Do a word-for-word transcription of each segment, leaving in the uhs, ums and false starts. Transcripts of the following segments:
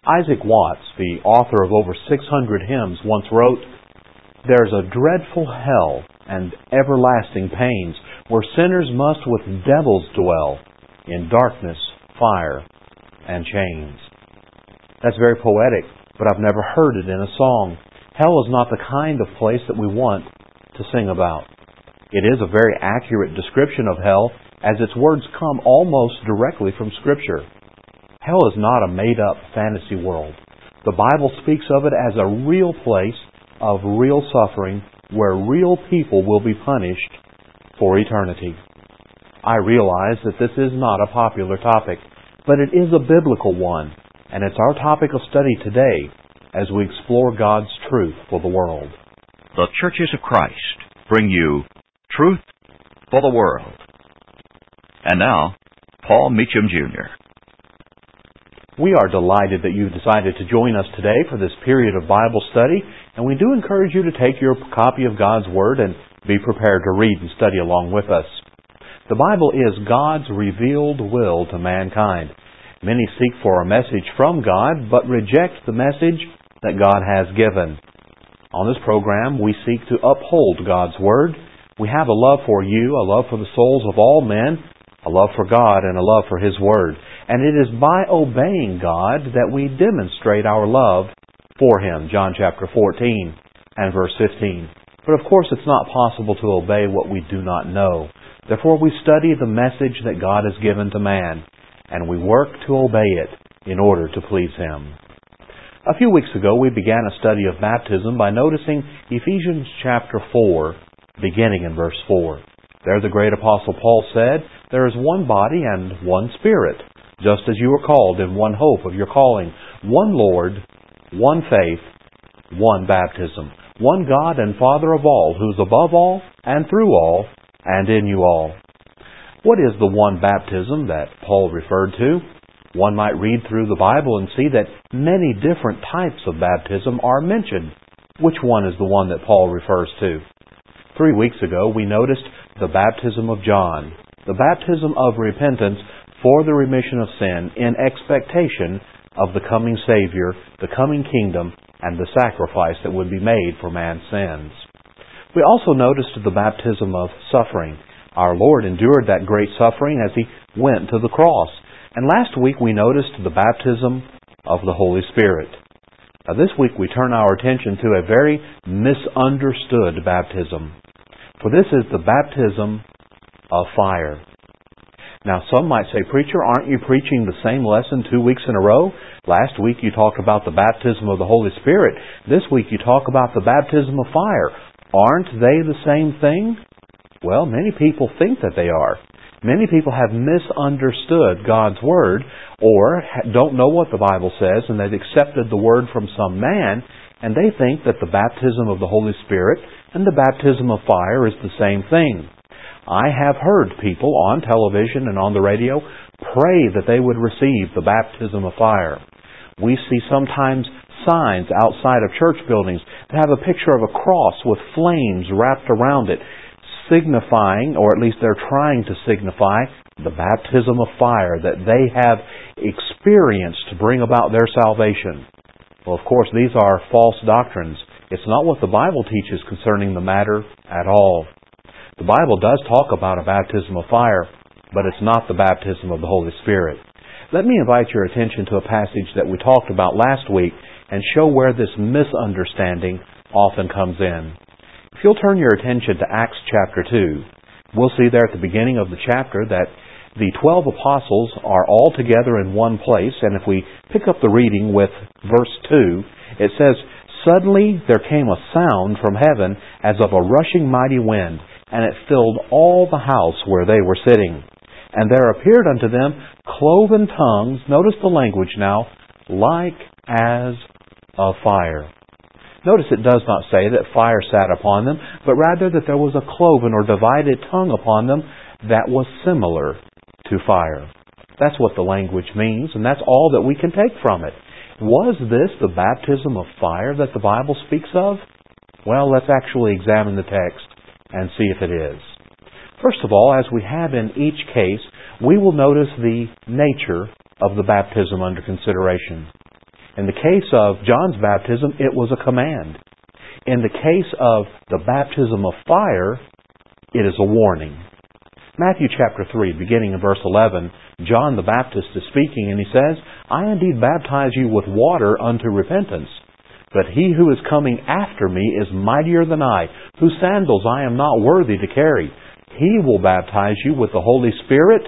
Isaac Watts, the author of over six hundred hymns, once wrote, "There's a dreadful hell and everlasting pains where sinners must with devils dwell in darkness, fire, and chains." That's very poetic, but I've never heard it in a song. Hell is not the kind of place that we want to sing about. It is a very accurate description of hell, as its words come almost directly from Scripture. Hell is not a made-up fantasy world. The Bible speaks of it as a real place of real suffering where real people will be punished for eternity. I realize that this is not a popular topic, but it is a biblical one, and it's our topic of study today as we explore God's truth for the world. The Churches of Christ bring you Truth for the World. And now, Paul Meacham, Junior We are delighted that you've decided to join us today for this period of Bible study, and we do encourage you to take your copy of God's Word and be prepared to read and study along with us. The Bible is God's revealed will to mankind. Many seek for a message from God, but reject the message that God has given. On this program, we seek to uphold God's Word. We have a love for you, a love for the souls of all men, a love for God, and a love for His Word. And it is by obeying God that we demonstrate our love for Him. John chapter fourteen and verse fifteen. But of course it's not possible to obey what we do not know. Therefore we study the message that God has given to man, and we work to obey it in order to please Him. A few weeks ago we began a study of baptism by noticing Ephesians chapter four, beginning in verse four. There the great apostle Paul said, "There is one body and one Spirit, just as you were called in one hope of your calling, one Lord, one faith, one baptism, one God and Father of all, who is above all and through all and in you all." What is the one baptism that Paul referred to? One might read through the Bible and see that many different types of baptism are mentioned. Which one is the one that Paul refers to? Three weeks ago we noticed the baptism of John, the baptism of repentance for the remission of sin in expectation of the coming Savior, the coming kingdom, and the sacrifice that would be made for man's sins. We also noticed the baptism of suffering. Our Lord endured that great suffering as He went to the cross. And last week we noticed the baptism of the Holy Spirit. Now this week we turn our attention to a very misunderstood baptism. For this is the baptism of fire. Now some might say, "Preacher, aren't you preaching the same lesson two weeks in a row? Last week you talked about the baptism of the Holy Spirit. This week you talk about the baptism of fire. Aren't they the same thing?" Well, many people think that they are. Many people have misunderstood God's Word or don't know what the Bible says, and they've accepted the Word from some man, and they think that the baptism of the Holy Spirit and the baptism of fire is the same thing. I have heard people on television and on the radio pray that they would receive the baptism of fire. We see sometimes signs outside of church buildings that have a picture of a cross with flames wrapped around it, signifying, or at least they're trying to signify, the baptism of fire that they have experienced to bring about their salvation. Well, of course, these are false doctrines. It's not what the Bible teaches concerning the matter at all. The Bible does talk about a baptism of fire, but it's not the baptism of the Holy Spirit. Let me invite your attention to a passage that we talked about last week and show where this misunderstanding often comes in. If you'll turn your attention to Acts chapter two, we'll see there at the beginning of the chapter that the twelve apostles are all together in one place, and if we pick up the reading with verse two, it says, "Suddenly there came a sound from heaven as of a rushing mighty wind, and it filled all the house where they were sitting. And there appeared unto them cloven tongues," notice the language now, "like as of fire." Notice it does not say that fire sat upon them, but rather that there was a cloven or divided tongue upon them that was similar to fire. That's what the language means, and that's all that we can take from it. Was this the baptism of fire that the Bible speaks of? Well, let's actually examine the text and see if it is. First of all, as we have in each case, we will notice the nature of the baptism under consideration. In the case of John's baptism, it was a command. In the case of the baptism of fire, it is a warning. Matthew chapter three, beginning in verse eleven, John the Baptist is speaking, and he says, I indeed baptize you with water unto repentance, but he who is coming after me is mightier than I, whose sandals I am not worthy to carry. He will baptize you with the Holy Spirit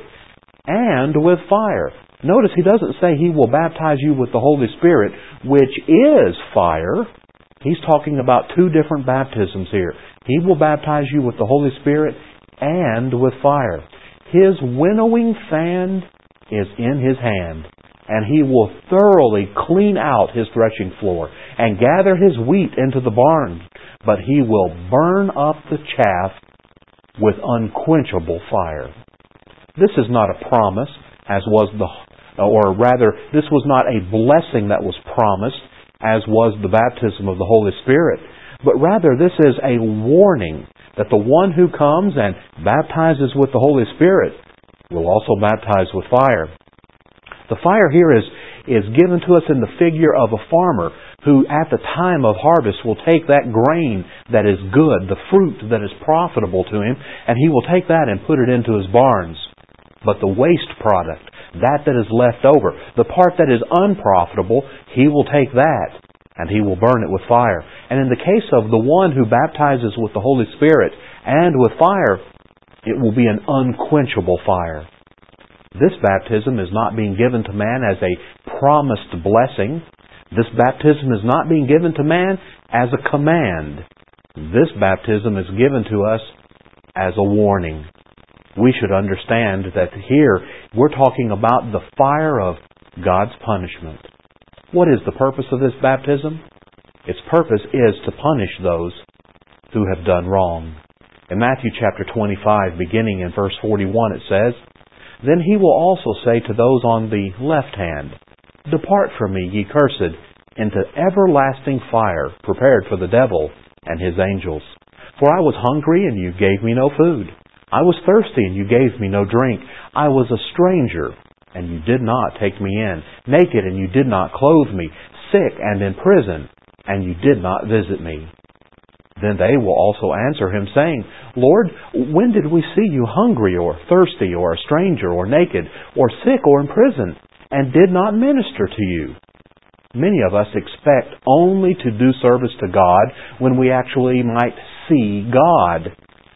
and with fire. Notice he doesn't say he will baptize you with the Holy Spirit, which is fire. He's talking about two different baptisms here. He will baptize you with the Holy Spirit and with fire. His winnowing fan is in His hand, and He will thoroughly clean out His threshing floor and gather His wheat into the barn, but He will burn up the chaff with unquenchable fire. This is not a promise, as was the, or rather, this was not a blessing that was promised, as was the baptism of the Holy Spirit, but rather this is a warning that the one who comes and baptizes with the Holy Spirit will also baptize with fire. The fire here is, is given to us in the figure of a farmer who at the time of harvest will take that grain that is good, the fruit that is profitable to him, and he will take that and put it into his barns. But the waste product, that that is left over, the part that is unprofitable, he will take that and he will burn it with fire. And in the case of the one who baptizes with the Holy Spirit and with fire, it will be an unquenchable fire. This baptism is not being given to man as a promised blessing. This baptism is not being given to man as a command. This baptism is given to us as a warning. We should understand that here we're talking about the fire of God's punishment. What is the purpose of this baptism? Its purpose is to punish those who have done wrong. In Matthew chapter twenty-five, beginning in verse forty-one, it says, Then He will also say to those on the left hand, Depart from me, ye cursed, into everlasting fire, prepared for the devil and his angels. For I was hungry, and you gave me no food. I was thirsty, and you gave me no drink. I was a stranger, and you did not take me in. Naked, and you did not clothe me. Sick and in prison, and you did not visit me. Then they will also answer Him, saying, Lord, when did we see you hungry, or thirsty, or a stranger, or naked, or sick, or in prison, and did not minister to you? Many of us expect only to do service to God when we actually might see God.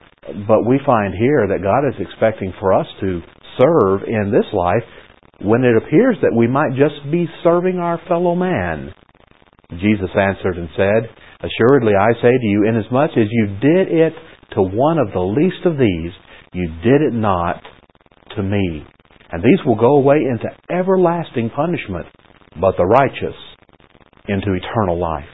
But we find here that God is expecting for us to serve in this life when it appears that we might just be serving our fellow man. Jesus answered and said, Assuredly I say to you, inasmuch as you did it to one of the least of these, you did it not to me. And these will go away into everlasting punishment, but the righteous into eternal life.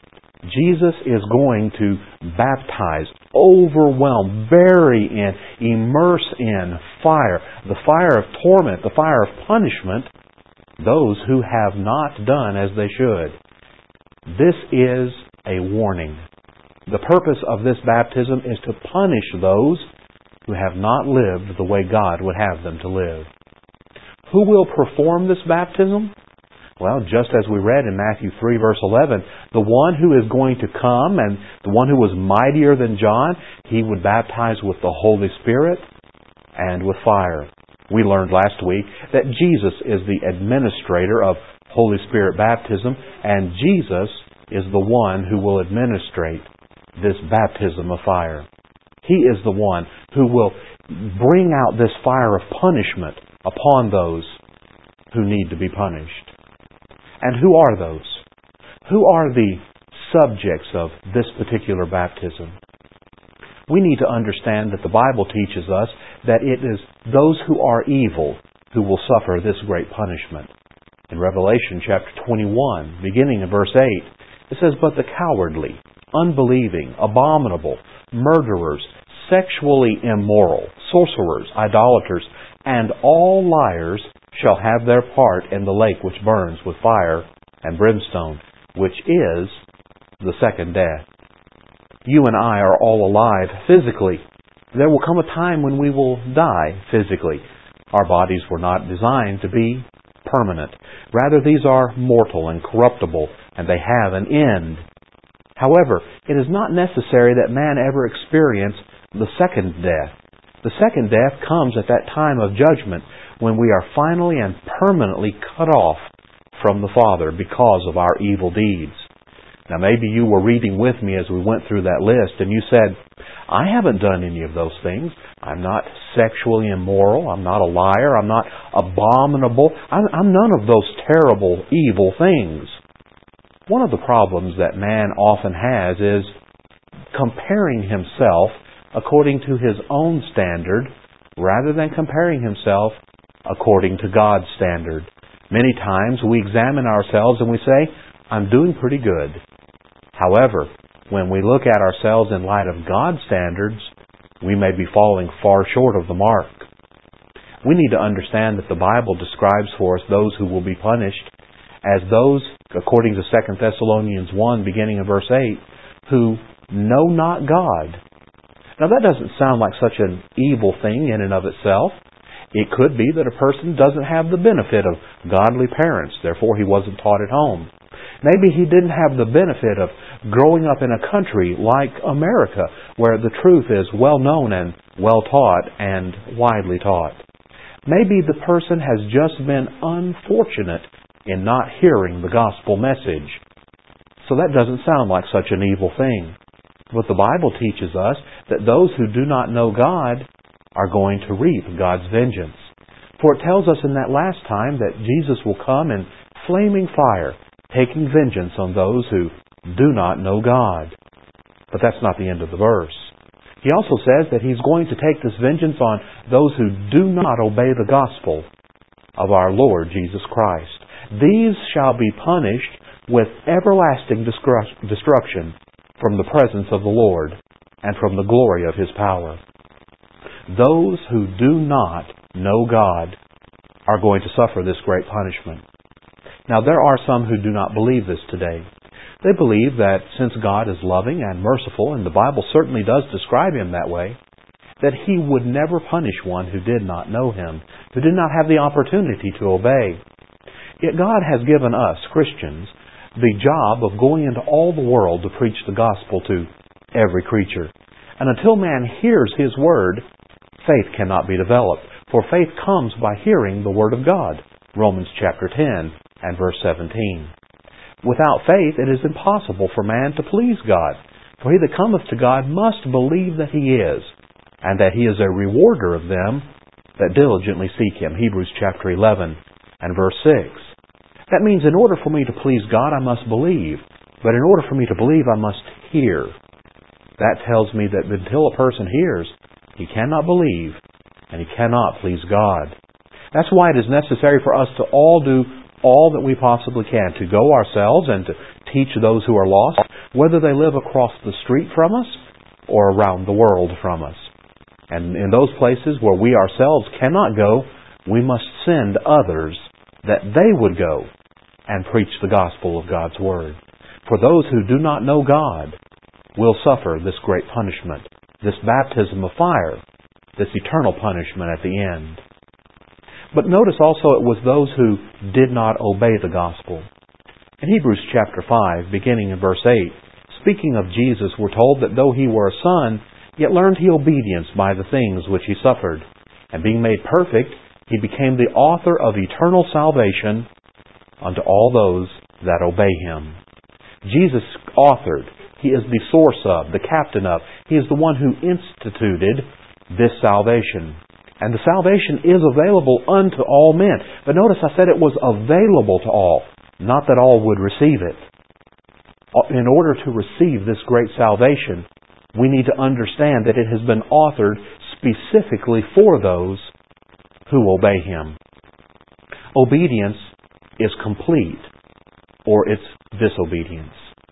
Jesus is going to baptize, overwhelm, bury in, immerse in fire, the fire of torment, the fire of punishment, those who have not done as they should. This is a warning. The purpose of this baptism is to punish those who have not lived the way God would have them to live. Who will perform this baptism? Well, just as we read in Matthew three, verse eleven, the one who is going to come and the one who was mightier than John, he would baptize with the Holy Spirit and with fire. We learned last week that Jesus is the administrator of Holy Spirit baptism, and Jesus is the one who will administrate this baptism of fire. He is the one who will bring out this fire of punishment upon those who need to be punished. And who are those? Who are the subjects of this particular baptism? We need to understand that the Bible teaches us that it is those who are evil who will suffer this great punishment. In Revelation chapter twenty-one, beginning in verse eight, it says, But the cowardly, unbelieving, abominable, murderers, sexually immoral, sorcerers, idolaters, and all liars shall have their part in the lake which burns with fire and brimstone, which is the second death. You and I are all alive physically. There will come a time when we will die physically. Our bodies were not designed to be permanent. Rather, these are mortal and corruptible, and they have an end. However, it is not necessary that man ever experience the second death. The second death comes at that time of judgment when we are finally and permanently cut off from the Father because of our evil deeds. Now maybe you were reading with me as we went through that list and you said, I haven't done any of those things. I'm not sexually immoral. I'm not a liar. I'm not abominable. I'm, I'm none of those terrible, evil things. One of the problems that man often has is comparing himself according to his own standard rather than comparing himself according to God's standard. Many times we examine ourselves and we say, I'm doing pretty good. However, when we look at ourselves in light of God's standards, we may be falling far short of the mark. We need to understand that the Bible describes for us those who will be punished as those, according to Second Thessalonians one, beginning in verse eight, who know not God. Now that doesn't sound like such an evil thing in and of itself. It could be that a person doesn't have the benefit of godly parents, therefore he wasn't taught at home. Maybe he didn't have the benefit of growing up in a country like America, where the truth is well known and well taught and widely taught. Maybe the person has just been unfortunate in not hearing the gospel message. So that doesn't sound like such an evil thing. But the Bible teaches us that those who do not know God are going to reap God's vengeance. For it tells us in that last time that Jesus will come in flaming fire, taking vengeance on those who do not know God. But that's not the end of the verse. He also says that He's going to take this vengeance on those who do not obey the gospel of our Lord Jesus Christ. These shall be punished with everlasting destruction from the presence of the Lord and from the glory of His power. Those who do not know God are going to suffer this great punishment. Now, there are some who do not believe this today. They believe that since God is loving and merciful, and the Bible certainly does describe Him that way, that He would never punish one who did not know Him, who did not have the opportunity to obey. Yet God has given us, Christians, the job of going into all the world to preach the gospel to every creature. And until man hears His word, faith cannot be developed. For faith comes by hearing the word of God. Romans chapter ten and verse seventeen. Without faith it is impossible for man to please God. For he that cometh to God must believe that He is, and that He is a rewarder of them that diligently seek Him. Hebrews chapter eleven and verse six. That means in order for me to please God, I must believe. But in order for me to believe, I must hear. That tells me that until a person hears, he cannot believe, and he cannot please God. That's why it is necessary for us to all do all that we possibly can to go ourselves and to teach those who are lost, whether they live across the street from us or around the world from us. And in those places where we ourselves cannot go, we must send others that they would go and preach the gospel of God's Word. For those who do not know God will suffer this great punishment, this baptism of fire, this eternal punishment at the end. But notice also it was those who did not obey the gospel. In Hebrews chapter five, beginning in verse eight, speaking of Jesus, we're told that though He were a son, yet learned He obedience by the things which He suffered. And being made perfect, He became the author of eternal salvation unto all those that obey Him. Jesus authored. He is the source of, the captain of. He is the one who instituted this salvation. And the salvation is available unto all men. But notice I said it was available to all, not that all would receive it. In order to receive this great salvation, we need to understand that it has been authored specifically for those who obey Him. Obedience is complete, or it's disobedience.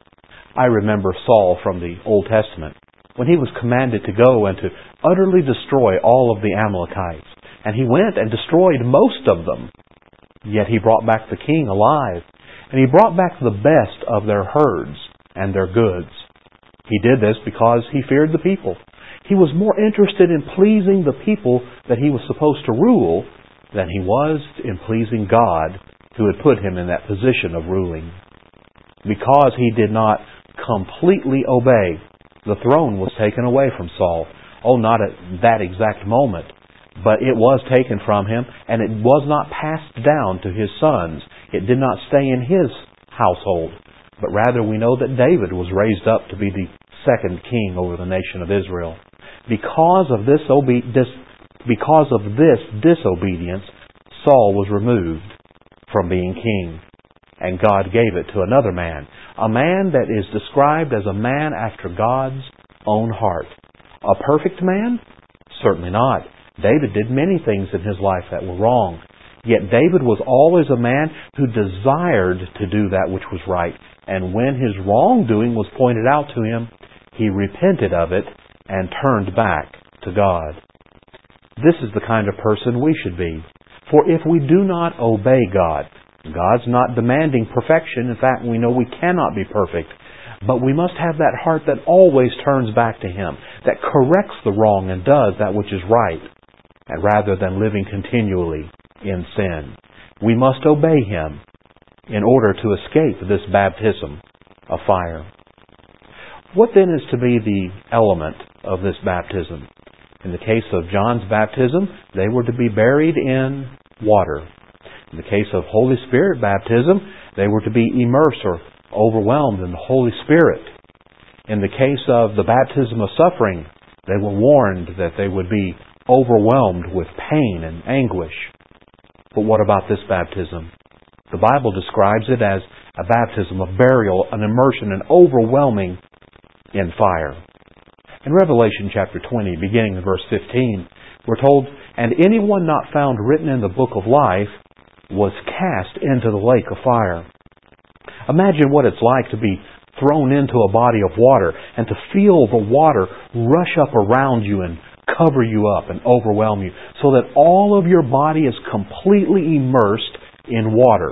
I remember Saul from the Old Testament when he was commanded to go and to utterly destroy all of the Amalekites. And he went and destroyed most of them. Yet he brought back the king alive. And he brought back the best of their herds and their goods. He did this because he feared the people. He was more interested in pleasing the people that he was supposed to rule than he was in pleasing God, who had put him in that position of ruling. Because he did not completely obey, the throne was taken away from Saul. Oh, not at that exact moment, but it was taken from him, and it was not passed down to his sons. It did not stay in his household, but rather we know that David was raised up to be the second king over the nation of Israel. Because of this, obe- dis- because of this disobedience, Saul was removed from being king, and God gave it to another man, a man that is described as a man after God's own heart. A perfect man? Certainly not. David did many things in his life that were wrong. Yet David was always a man who desired to do that which was right. And when his wrongdoing was pointed out to him, he repented of it and turned back to God. This is the kind of person we should be. For if we do not obey God, God's not demanding perfection. In fact, we know we cannot be perfect. But we must have that heart that always turns back to Him, that corrects the wrong and does that which is right, and rather than living continually in sin. We must obey Him in order to escape this baptism of fire. What then is to be the element of this baptism? In the case of John's baptism, they were to be buried in water. In the case of Holy Spirit baptism, they were to be immersed or overwhelmed in the Holy Spirit. In the case of the baptism of suffering, they were warned that they would be overwhelmed with pain and anguish. But what about this baptism? The Bible describes it as a baptism of burial, an immersion, an overwhelming in fire. In Revelation chapter twenty, beginning in verse fifteen, we're told, "And anyone not found written in the book of life was cast into the lake of fire." Imagine what it's like to be thrown into a body of water and to feel the water rush up around you and cover you up and overwhelm you so that all of your body is completely immersed in water.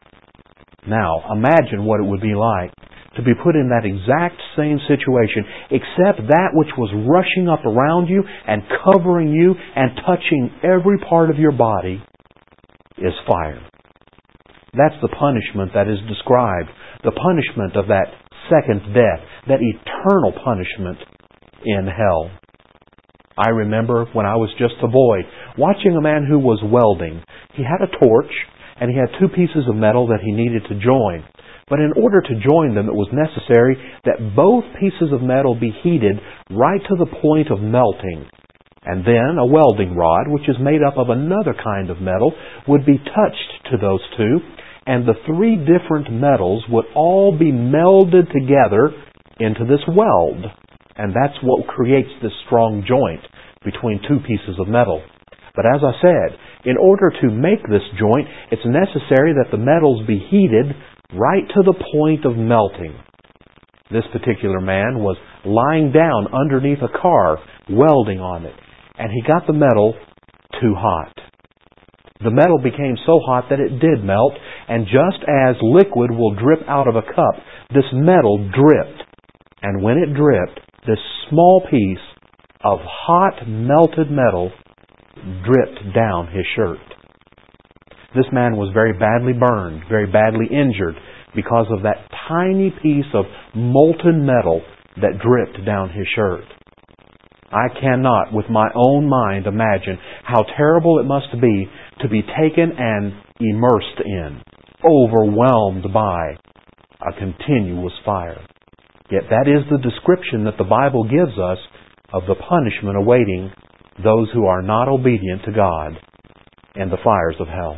Now, imagine what it would be like to be put in that exact same situation, except that which was rushing up around you and covering you and touching every part of your body is fire. That's the punishment that is described, the punishment of that second death, that eternal punishment in hell. I remember when I was just a boy, watching a man who was welding. He had a torch, and he had two pieces of metal that he needed to join. But in order to join them, it was necessary that both pieces of metal be heated right to the point of melting. And then a welding rod, which is made up of another kind of metal, would be touched to those two, and the three different metals would all be melded together into this weld. And that's what creates this strong joint between two pieces of metal. But as I said, in order to make this joint, it's necessary that the metals be heated right to the point of melting. This particular man was lying down underneath a car, welding on it, and he got the metal too hot. The metal became so hot that it did melt, and just as liquid will drip out of a cup, this metal dripped. And when it dripped, this small piece of hot melted metal dripped down his shirt. This man was very badly burned, very badly injured because of that tiny piece of molten metal that dripped down his shirt. I cannot, with my own mind, imagine how terrible it must be to be taken and immersed in, overwhelmed by a continuous fire. Yet that is the description that the Bible gives us of the punishment awaiting those who are not obedient to God in the fires of hell.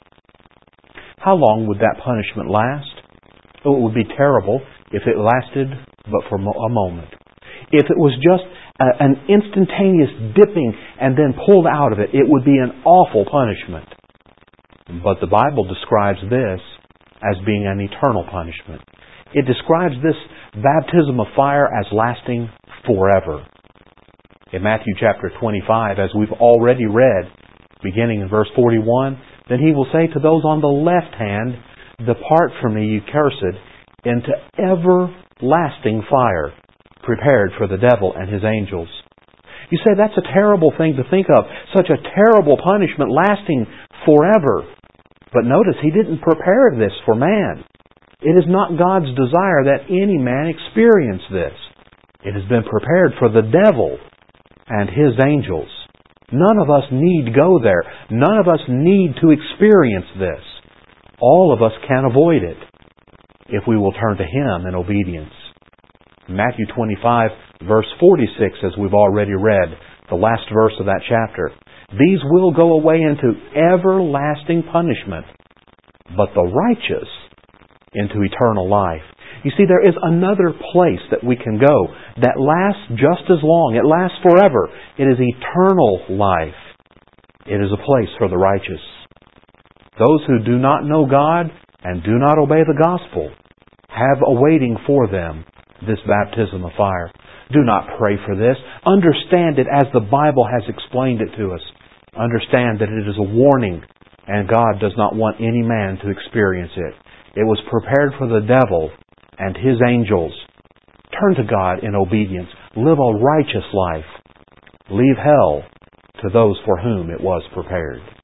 How long would that punishment last? Oh, it would be terrible if it lasted but for a moment. If it was just a, an instantaneous dipping and then pulled out of it, it would be an awful punishment. But the Bible describes this as being an eternal punishment. It describes this baptism of fire as lasting forever. In Matthew chapter twenty-five, as we've already read, beginning in verse forty-one, "Then he will say to those on the left hand, 'Depart from me, you cursed, into everlasting fire, prepared for the devil and his angels.'" You say that's a terrible thing to think of, such a terrible punishment lasting forever. But notice, He didn't prepare this for man. It is not God's desire that any man experience this. It has been prepared for the devil and his angels. None of us need go there. None of us need to experience this. All of us can avoid it if we will turn to Him in obedience. Matthew twenty-five, verse forty-six, as we've already read, the last verse of that chapter. These will go away into everlasting punishment, but the righteous into eternal life. You see, there is another place that we can go that lasts just as long. It lasts forever. It is eternal life. It is a place for the righteous. Those who do not know God and do not obey the gospel have awaiting for them this baptism of fire. Do not pray for this. Understand it as the Bible has explained it to us. Understand that it is a warning, and God does not want any man to experience it. It was prepared for the devil and his angels. Turn to God in obedience. Live a righteous life. Leave hell to those for whom it was prepared.